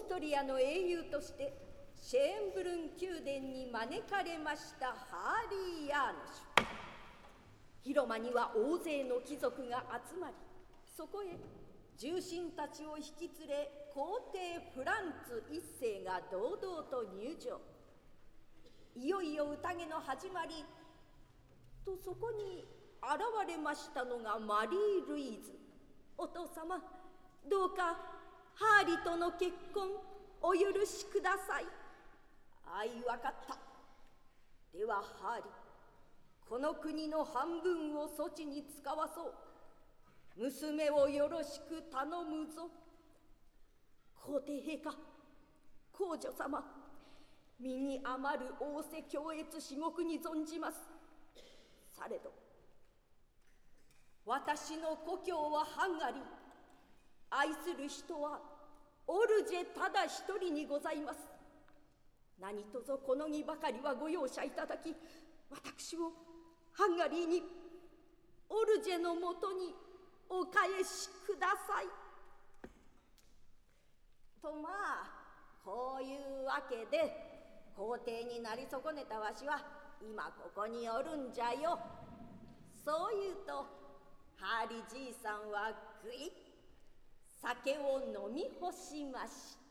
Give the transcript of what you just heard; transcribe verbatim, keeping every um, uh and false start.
ストリアの英雄としてシェーンブルン宮殿に招かれましたハーリー・ヤーノシュ。広間には大勢の貴族が集まり、そこへ重臣たちを引き連れ、皇帝フランツ一世が堂々と入場。いよいよ宴の始まりと、そこに現れましたのがマリー・ルイーズ。お父様、どうかハーリとの結婚お許しください。あい、わかった。ではハーリ、この国の半分をそちに使わそう。娘をよろしく頼むぞ。皇帝陛下、皇女様、身に余る仰せ強越至極に存じます。されど私の故郷はハンガリー、愛する人はオルジェただ一人にございます。何とぞこの儀ばかりはご容赦いただき、私をハンガリーに、オルジェのもとにお返しください。と、まあこういうわけで皇帝になり損ねたわしは今ここにおるんじゃよ。そう言うとハーリじいさんはぐいっ酒を飲み干しました。